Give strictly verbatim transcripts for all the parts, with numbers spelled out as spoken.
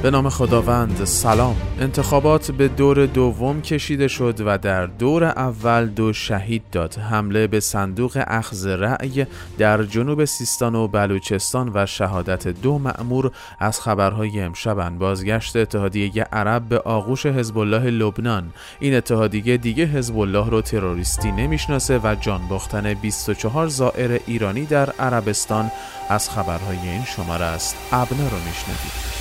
به نام خداوند. سلام. انتخابات به دور دوم کشیده شد و در دور اول دو شهید داد. حمله به صندوق اخذ رأی در جنوب سیستان و بلوچستان و شهادت دو مأمور از خبرهای امشبن. بازگشت اتحادیه عرب به آغوش حزب الله لبنان. این اتحادیه دیگه حزب الله رو تروریستی نمیشناسه و جان باختن بیست و چهار زائر ایرانی در عربستان از خبرهای این شماره است. ابنا رو میشنوید.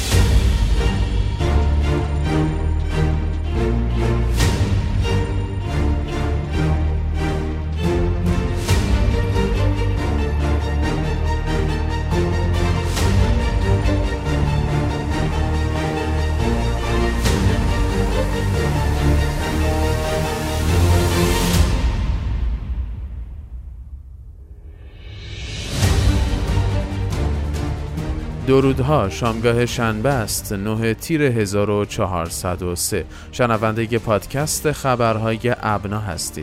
درودها. شامگاه شنبه است، نه تیر هزار و چهارصد و سه. شنونده پادکست خبرهای ابنا هستید.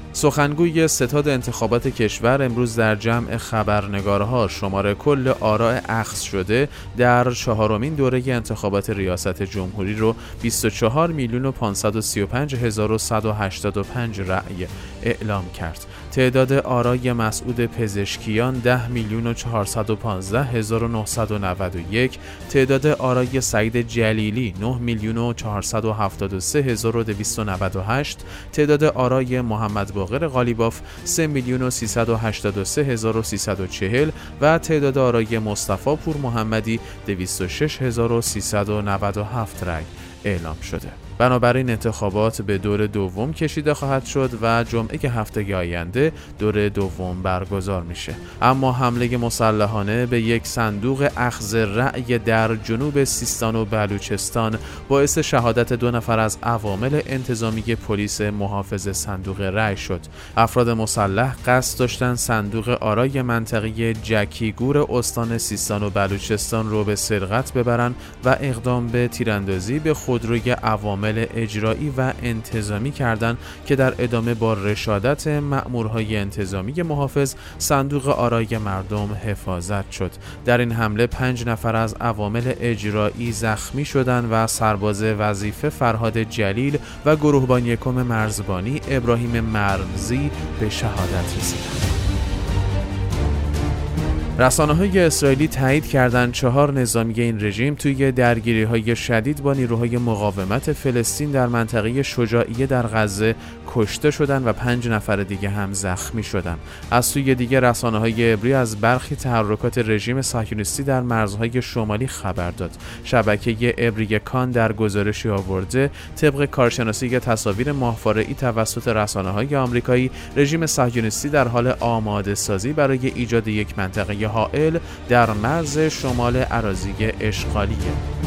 سخنگوی ستاد انتخابات کشور امروز در جمع خبرنگارها شمار کل آراء اخذ شده در چهارمین دوره انتخابات ریاست جمهوری رو بیست و چهار میلیون و پانصد و سی و پنج هزار و صد و هشتاد و پنج رأی اعلام کرد. تعداد آرای مسعود پزشکیان ده میلیون و چهارصد و پانزده هزار و نهصد و نود و یک، تعداد آرای سعید جلیلی نه میلیون و چهارصد و هفتاد و سه هزار و دویست و نود و هشت، تعداد آرای محمد باقر قالیباف سه میلیون و سیصد و هشتاد و سه هزار و سیصد و چهل و تعداد آرای مصطفی پور محمدی دویست و شش هزار و سیصد و نود و هفت رأی اعلام شده. بنابراین انتخابات به دور دوم کشیده خواهد شد و جمعه هفته آینده دور دوم برگزار میشه. اما حمله مسلحانه به یک صندوق اخذ رأی در جنوب سیستان و بلوچستان باعث شهادت دو نفر از عوامل انتظامی پلیس محافظ صندوق رأی شد. افراد مسلح قصد داشتن صندوق آرای منطقه جکیگور استان سیستان و بلوچستان رو به سرقت ببرن و اقدام به تیراندازی به خودروی عوامل اجرایی و انتظامی کردند که در ادامه با رشادت مأمورهای انتظامی محافظ صندوق آرای مردم حفاظت شد. در این حمله پنج نفر از عوامل اجرایی زخمی شدند و سرباز وظیفه فرهاد جلیل و گروهبان یکم مرزبانی ابراهیم مرزی به شهادت رسیدند. رسانه‌های اسرائیلی تایید کردند چهار نظامی این رژیم توی درگیری‌های شدید با نیروهای مقاومت فلسطین در منطقه شجاعیه در غزه کشته شدند و پنج نفر دیگه هم زخمی شدند. از سوی دیگه رسانه‌های عبری از برخی تحرکات رژیم صهیونیستی در مرزهای شمالی خبر داد. شبکه عبری کان در گزارشی آورده طبق کارشناسی تصاویر ماهواره‌ای توسط رسانه‌های آمریکایی، رژیم صهیونیستی در حال آماده سازی برای ایجاد یک منطقه حائل در مرز شمال اراضی اشغالیه.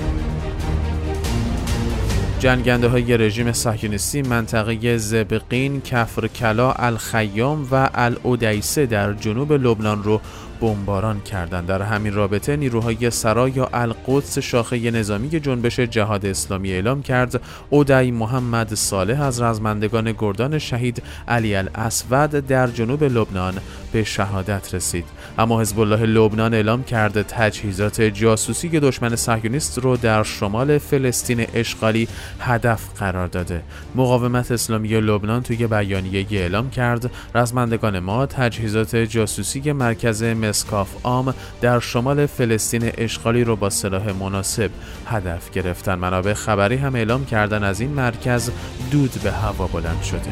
جنگنده های رژیم صهیونیستی منطقه زبقین، کفرکلا، الخیام و العدیسه در جنوب لبنان رو بمباران کردند. در همین رابطه نیروهای سرا یا القدس شاخه نظامی جنبش جهاد اسلامی اعلام کرد اودی محمد صالح از رزمندگان گردان شهید علی الاسود در جنوب لبنان به شهادت رسید. اما حزب الله لبنان اعلام کرد تجهیزات جاسوسی دشمن صهیونیست رو در شمال فلسطین اشغالی هدف قرار داده. مقاومت اسلامی لبنان توی بیانیه اعلام کرد رزمندگان ما تجهیزات جاسوسی مرکز مسکاف عام در شمال فلسطین اشغالی رو با سلاح مناسب هدف گرفتن. منابع خبری هم اعلام کردن از این مرکز دود به هوا بلند شده.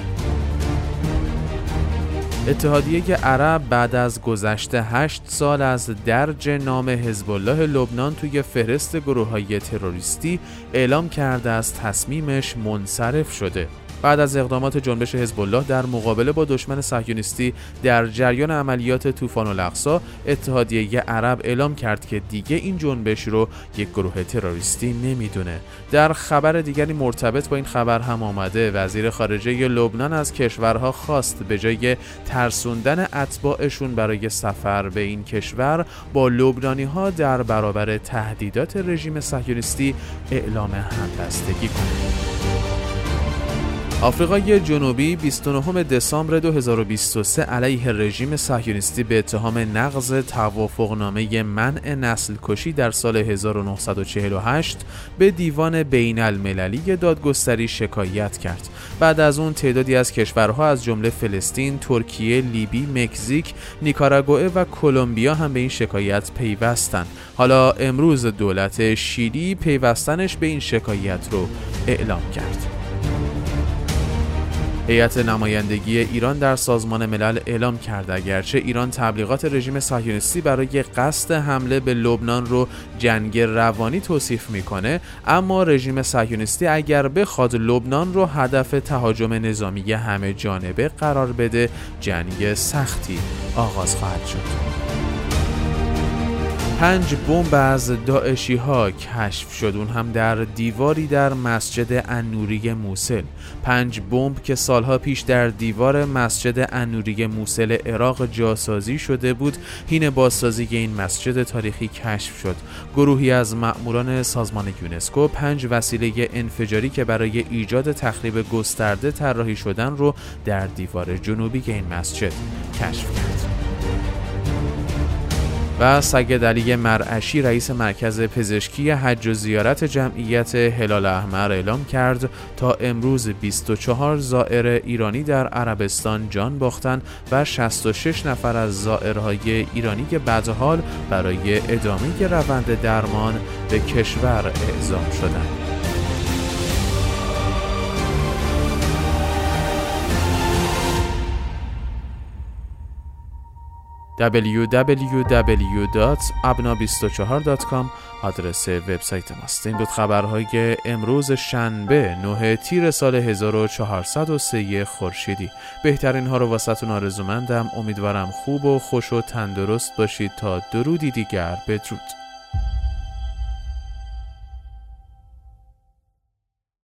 اتحادیه عرب بعد از گذشت هشت سال از درج نام حزب الله لبنان توی فهرست گروه‌های تروریستی اعلام کرده از تصمیمش منصرف شده. بعد از اقدامات جنبش حزب الله در مقابله با دشمن صهیونیستی در جریان عملیات طوفان الاقصی، اتحادیه عرب اعلام کرد که دیگه این جنبش رو یک گروه تروریستی نمیدونه. در خبر دیگری مرتبط با این خبر هم آمده وزیر خارجه لبنان از کشورها خواست به جای ترسوندن اتباعشون برای سفر به این کشور با لبنانی‌ها در برابر تهدیدات رژیم صهیونیستی اعلام همبستگی کنند. آفریقای جنوبی بیست و نهم دسامبر دو هزار و بیست و سه علیه رژیم صهیونیستی به اتهام نقض توافقنامه منع نسل کشی در سال هزار و نهصد و چهل و هشت به دیوان بین المللی دادگستری شکایت کرد. بعد از اون تعدادی از کشورها از جمله فلسطین، ترکیه، لیبی، مکزیک، نیکاراگوئه و کلمبیا هم به این شکایت پیوستند. حالا امروز دولت شیلی پیوستنش به این شکایت رو اعلام کرد. هیئت نمایندگی ایران در سازمان ملل اعلام کرد اگرچه ایران تبلیغات رژیم صهیونیستی برای قصد حمله به لبنان رو جنگ روانی توصیف میکنه، اما رژیم صهیونیستی اگر بخواد لبنان رو هدف تهاجم نظامی همه جانبه قرار بده، جنگ سختی آغاز خواهد شد. پنج بمب از داعشی ها کشف شد، اون هم در دیواری در مسجد النوری موصل. پنج بمب که سالها پیش در دیوار مسجد النوری موصل عراق جاسازی شده بود، حین بازسازی این مسجد تاریخی کشف شد. گروهی از مأموران سازمان یونسکو پنج وسیله انفجاری که برای ایجاد تخریب گسترده طراحی شدن رو در دیوار جنوبی این مسجد کشف کرد. و سید علی مرعشی رئیس مرکز پزشکی حج و زیارت جمعیت هلال احمر اعلام کرد تا امروز بیست و چهار زائر ایرانی در عربستان جان باختند و شصت و شش نفر از زائرهای ایرانی که بدحال برای ادامه روند درمان به کشور اعزام شدند. دبلیو دبلیو دبلیو دات ابنا بیست و چهار دات کام آدرس وبسایت ماست. این بود خبرهای امروز شنبه نه تیر سال هزار و چهارصد و سه خورشیدی. بهترین ها رو واسهتون آرزومندم. امیدوارم خوب و خوش و تندرست باشید تا درودی دیگر. بدرود.